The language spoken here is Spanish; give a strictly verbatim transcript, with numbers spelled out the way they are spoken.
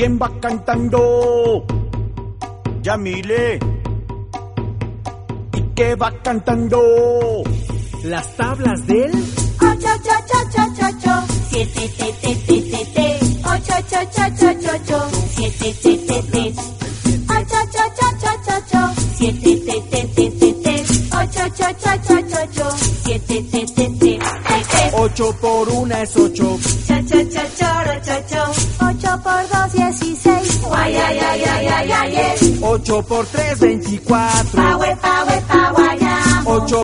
¿Quién va cantando? Yamile. ¿Y qué va cantando? Las tablas del ocho, ocho, ocho, ocho, ocho, siete, te, te, te, te, te, ocho, ocho, ocho, ocho, ocho, siete, te, te, te, ocho, ocho, ocho, ocho, ocho, siete, te, te, te, te, te, ocho, ocho, ocho, ocho, ocho, siete, te, te, te, te, te. Ocho por una es ocho. Cha, cha, cha, choro, cho, cho. Ocho por dos, dieciséis. Guay, ay, ay, ay, ay, ay, ay. Ocho por tres, veinticuatro. Pa, we, pa, we, pa, guayamo. Ocho